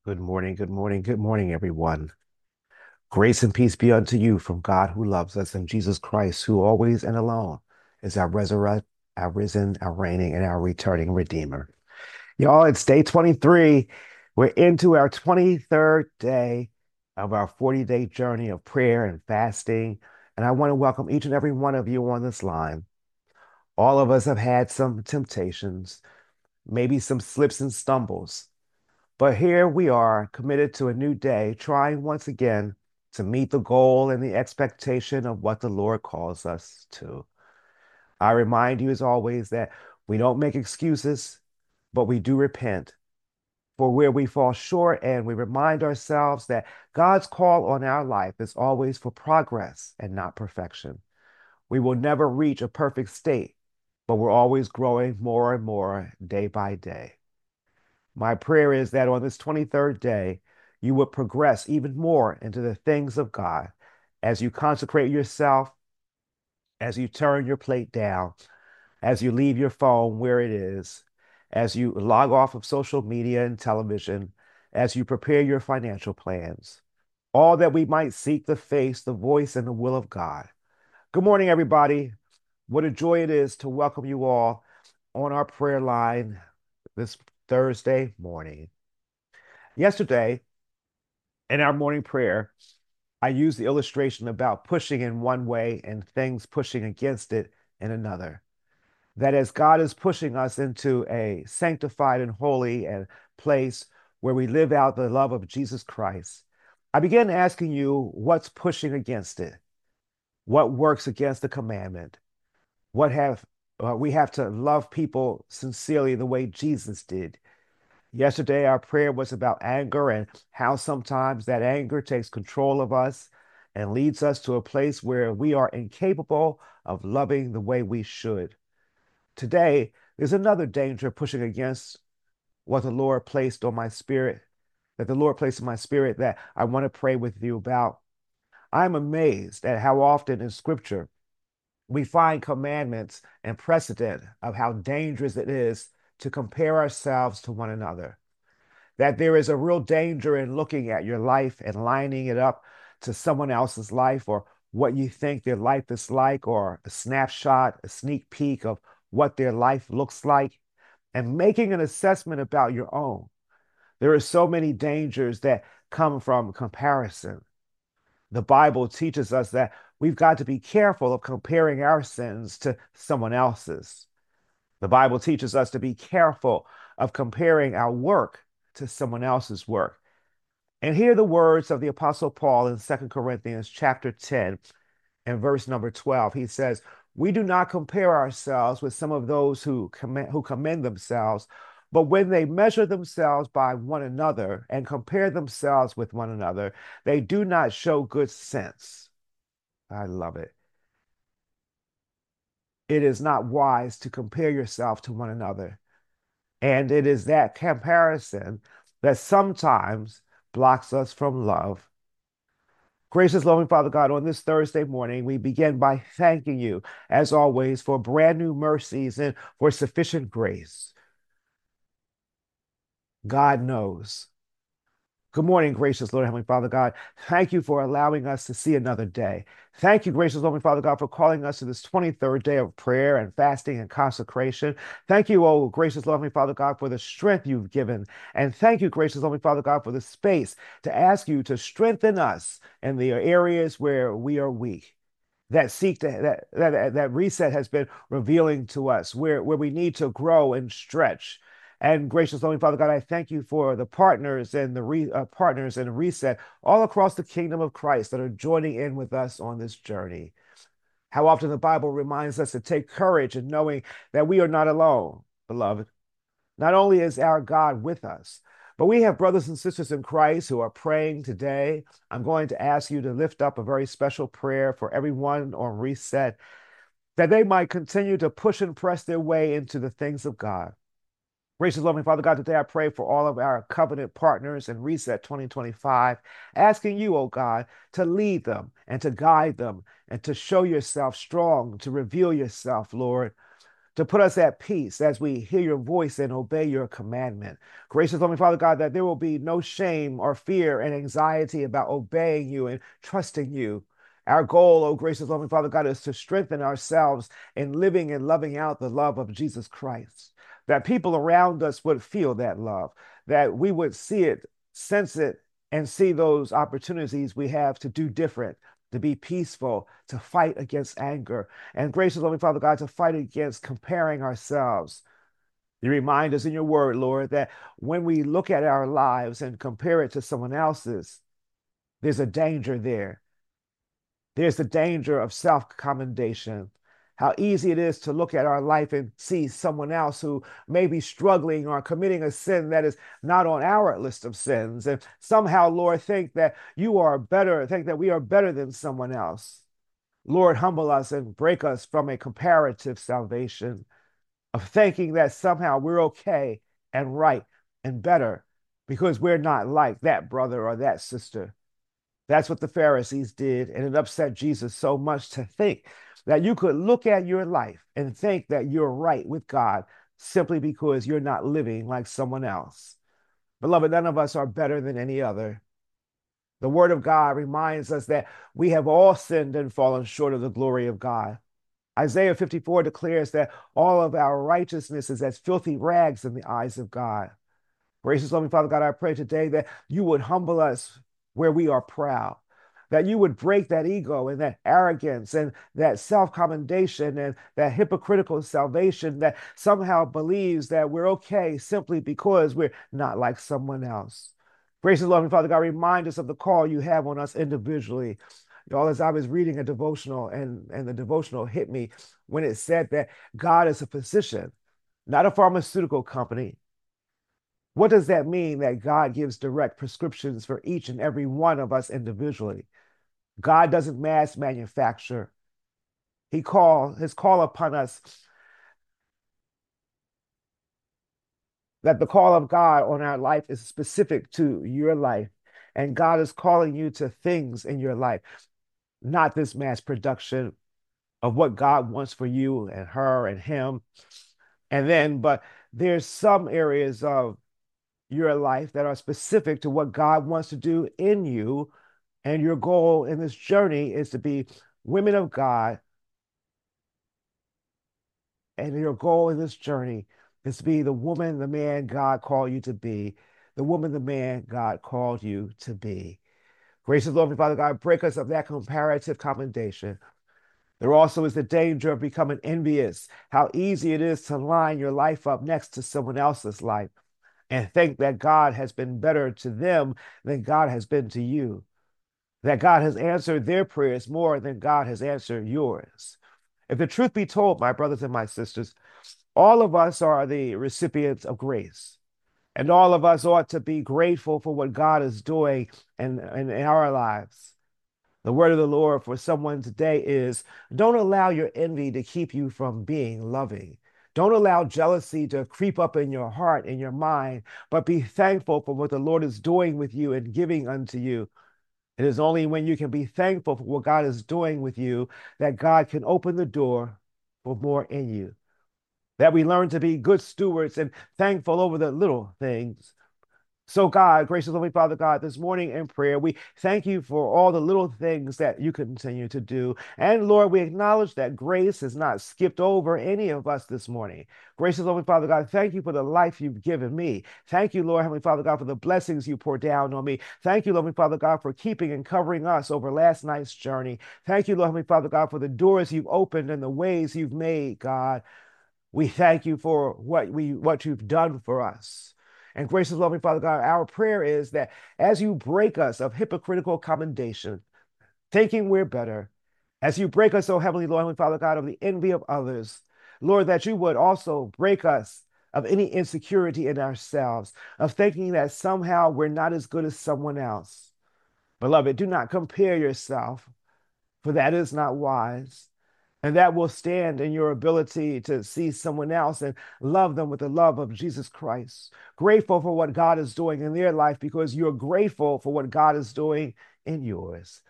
Good morning, good morning, good morning, everyone. Grace and peace be unto you from God who loves us and Jesus Christ, who always and alone is our resurrect, our risen, our reigning, and our returning Redeemer. Y'all, it's day 23. We're into our 23rd day of our 40-day journey of prayer and fasting. And I want to welcome each and every one of you on this line. All of us have had some temptations, maybe some slips and stumbles. But here we are, committed to a new day, trying once again to meet the goal and the expectation of what the Lord calls us to. I remind you, as always, that we don't make excuses, but we do repent for where we fall short, and we remind ourselves that God's call on our life is always for progress and not perfection. We will never reach a perfect state, but we're always growing more and more day by day. My prayer is that on this 23rd day, you would progress even more into the things of God as you consecrate yourself, as you turn your plate down, as you leave your phone where it is, as you log off of social media and television, as you prepare your financial plans, all that we might seek the face, the voice, and the will of God. Good morning, everybody. What a joy it is to welcome you all on our prayer line this Thursday morning. Yesterday, in our morning prayer, I used the illustration about pushing in one way and things pushing against it in another. That as God is pushing us into a sanctified and holy and place where we live out the love of Jesus Christ, I began asking you what's pushing against it, what works against the commandment, what have we have to love people sincerely the way Jesus did. Yesterday, our prayer was about anger and how sometimes that anger takes control of us and leads us to a place where we are incapable of loving the way we should. Today, there's another danger pushing against what the Lord placed on my spirit, that the Lord placed in my spirit that I want to pray with you about. I'm amazed at how often in Scripture we find commandments and precedent of how dangerous it is to compare ourselves to one another, that there is a real danger in looking at your life and lining it up to someone else's life or what you think their life is like, or a snapshot, a sneak peek of what their life looks like, and making an assessment about your own. There are so many dangers that come from comparison. The Bible teaches us that we've got to be careful of comparing our sins to someone else's. The Bible teaches us to be careful of comparing our work to someone else's work. And hear the words of the Apostle Paul in 2 Corinthians chapter 10 and verse number 12. He says, "We do not compare ourselves with some of those who commend themselves, but when they measure themselves by one another and compare themselves with one another, they do not show good sense." I love it. It is not wise to compare yourself to one another. And it is that comparison that sometimes blocks us from love. Gracious, loving Father God, on this Thursday morning, we begin by thanking you, as always, for brand new mercies and for sufficient grace. God knows. Good morning, gracious Lord, Heavenly Father God. Thank you for allowing us to see another day. Thank you, gracious Lord, Heavenly Father God, for calling us to this 23rd day of prayer and fasting and consecration. Thank you, oh gracious Lord, Heavenly Father God, for the strength you've given. And thank you, gracious Lord, Heavenly Father God, for the space to ask you to strengthen us in the areas where we are weak. That reset has been revealing to us where we need to grow and stretch. And gracious loving Father God, I thank you for the partners and partners in reset all across the kingdom of Christ that are joining in with us on this journey. How often the Bible reminds us to take courage in knowing that we are not alone, beloved. Not only is our God with us, but we have brothers and sisters in Christ who are praying today. I'm going to ask you to lift up a very special prayer for everyone on reset, that they might continue to push and press their way into the things of God. Gracious, loving Father God, today I pray for all of our covenant partners in Reset 2025, asking you, oh God, to lead them and to guide them and to show yourself strong, to reveal yourself, Lord. to put us at peace as we hear your voice and obey your commandment. Gracious, loving Father God, that there will be no shame or fear and anxiety about obeying you and trusting you. Our goal, oh gracious, loving Father God, is to strengthen ourselves in living and loving out the love of Jesus Christ. That people around us would feel that love, that we would see it, sense it, and see those opportunities we have to do different, to be peaceful, to fight against anger, and gracious, loving Father God, to fight against comparing ourselves. You remind us in your word, Lord, that when we look at our lives and compare it to someone else's, there's a danger there. There's the danger of self-commendation. How easy it is to look at our life and see someone else who may be struggling or committing a sin that is not on our list of sins. And somehow, Lord, think that you are better, think that we are better than someone else. Lord, humble us and break us from a comparative salvation of thinking that somehow we're okay and right and better because we're not like that brother or that sister. That's what the Pharisees did, and it upset Jesus so much to think that you could look at your life and think that you're right with God simply because you're not living like someone else. Beloved, none of us are better than any other. The Word of God reminds us that we have all sinned and fallen short of the glory of God. Isaiah 54 declares that all of our righteousness is as filthy rags in the eyes of God. Gracious, loving Father God, I pray today that you would humble us where we are proud, that you would break that ego and that arrogance and that self-commendation and that hypocritical salvation that somehow believes that we're okay simply because we're not like someone else. Gracious, loving Father God, remind us of the call you have on us individually. Y'all, as I was reading a devotional and the devotional hit me when it said that God is a physician, not a pharmaceutical company. What does that mean that God gives direct prescriptions for each and every one of us individually? God doesn't mass manufacture. His call upon us, that the call of God on our life is specific to your life. And God is calling you to things in your life, not this mass production of what God wants for you and her and him. But there's some areas of your life that are specific to what God wants to do in you. And your goal in this journey is to be women of God. And your goal in this journey is to be the woman, the man God called you to be, the woman, the man God called you to be. Gracious Lord, Father God, break us of that comparative commendation. There also is the danger of becoming envious, how easy it is to line your life up next to someone else's life and think that God has been better to them than God has been to you, that God has answered their prayers more than God has answered yours. If the truth be told, my brothers and my sisters, all of us are the recipients of grace. And all of us ought to be grateful for what God is doing in our lives. The word of the Lord for someone today is don't allow your envy to keep you from being loving. Don't allow jealousy to creep up in your heart and your mind, but be thankful for what the Lord is doing with you and giving unto you. It is only when you can be thankful for what God is doing with you that God can open the door for more in you. That we learn to be good stewards and thankful over the little things. So, God, gracious Holy Father God, this morning in prayer, we thank you for all the little things that you continue to do. And Lord, we acknowledge that grace has not skipped over any of us this morning. Gracious Holy Father God, thank you for the life you've given me. Thank you, Lord, Heavenly Father God, for the blessings you pour down on me. Thank you, Lord, Heavenly Father God, for keeping and covering us over last night's journey. Thank you, Lord, Heavenly Father God, for the doors you've opened and the ways you've made, God. We thank you for what you've done for us. And gracious, loving Father God, our prayer is that as you break us of hypocritical commendation, thinking we're better, as you break us, oh Heavenly Lord, Heavenly Father God, of the envy of others, Lord, that you would also break us of any insecurity in ourselves, of thinking that somehow we're not as good as someone else. Beloved, do not compare yourself, for that is not wise. And that will stand in your ability to see someone else and love them with the love of Jesus Christ. Grateful for what God is doing in their life because you're grateful for what God is doing in yours.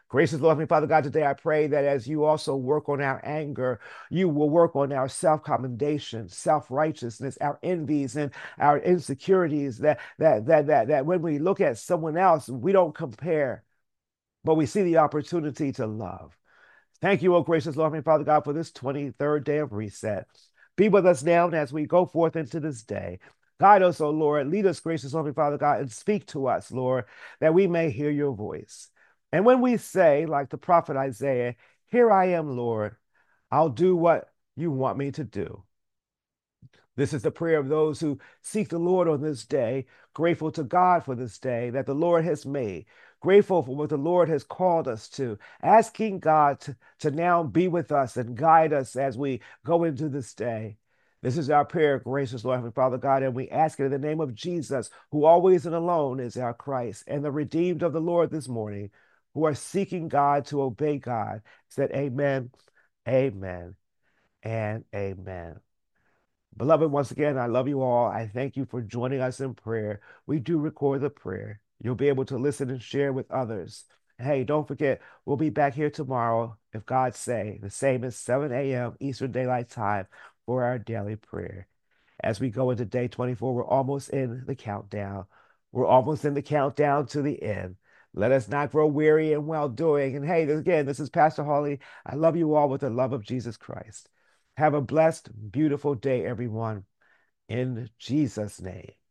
Gracious Lord, Heavenly Father God, today I pray that as you also work on our anger, you will work on our self-commendation, self-righteousness, our envies and our insecurities, that when we look at someone else, we don't compare, but we see the opportunity to love. Thank you, O gracious Lord, and Father God, for this 23rd day of reset. Be with us now as we go forth into this day. Guide us, O Lord. Lead us, gracious Lord, and Father God, and speak to us, Lord, that we may hear your voice. And when we say, like the prophet Isaiah, here I am, Lord, I'll do what you want me to do. This is the prayer of those who seek the Lord on this day, grateful to God for this day that the Lord has made, grateful for what the Lord has called us to, asking God to now be with us and guide us as we go into this day. This is our prayer, gracious Lord, Heavenly Father God, and we ask it in the name of Jesus, who always and alone is our Christ, and the redeemed of the Lord this morning, who are seeking God to obey God, said amen, amen, and amen. Beloved, once again, I love you all. I thank you for joining us in prayer. We do record the prayer. You'll be able to listen and share with others. Hey, don't forget, we'll be back here tomorrow, if God say, the same as 7 a.m. Eastern Daylight Time for our daily prayer. As we go into day 24, we're almost in the countdown. We're almost in the countdown to the end. Let us not grow weary in well doing. And hey, again, this is Pastor Holly. I love you all with the love of Jesus Christ. Have a blessed, beautiful day, everyone, in Jesus' name.